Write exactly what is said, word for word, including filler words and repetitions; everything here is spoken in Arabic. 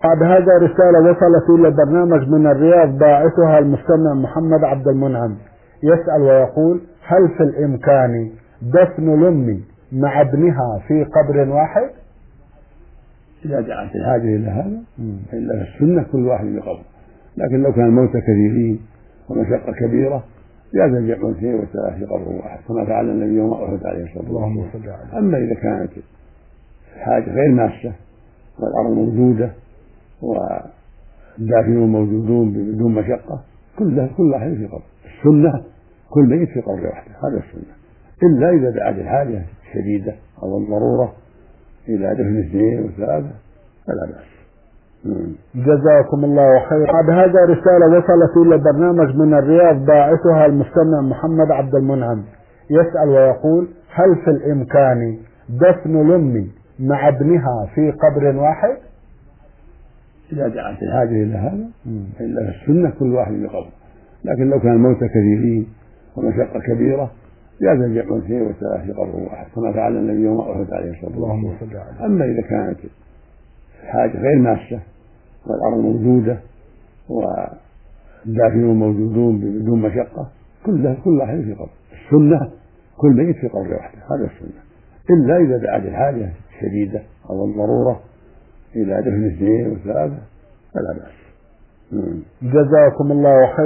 بعد هذا رسالة وصلت إلى برنامج من الرياض باعثها المستمع محمد عبد المنعم، يسأل ويقول: هل في الإمكان دفن الأم مع ابنها في قبر واحد؟ إذا دعت الحاجة إلى هذا إلا في السنة كل واحد بقبر، لكن لو كان الموتى كثيرين ومشقة كبيرة جاز الجمع اثنين وثلاثة في قبر واحد كما فعل النبي يوم أحد عليه الصلاة والسلام. أما إذا كانت الحاجة غير ماسة والأرض موجودة والدافنون موجودون بدون مشقة كل كل واحد في قبر. السنة كل ميت في قبر واحد، هذا السنة، إلا إذا دعت الحاجة الشديدة أو الضرورة إلى دفن اثنين وثلاثة فلا بأس. جزاكم الله خير. بعد هذا رسالة وصلت إلى برنامج من الرياض باعثها المستمع محمد عبد المنعم، يسأل ويقول: هل في الإمكان دفن الأم مع ابنها في قبر واحد؟ إذا دعت الحاجة إلى هذا إلا في السنة كل واحد بقبر، لكن لو كان الموتى كثيرين ومشقة كبيرة جاز الجمع اثنين وثلاثة في قبر واحد كما فعل النبي يوم أحد عليه الصلاة والسلام. أما إذا كانت الحاجة غير ماسة والأرض موجودة والدافنون موجودون بدون مشقة كل كل واحد في قبر. السنة كل ميت في قبر واحد، هذا السنة، إلا إذا دعت الحاجة الشديدة أو الضرورة إلى دفن اثنين وثلاثة فلا بأس. جزاكم الله خير.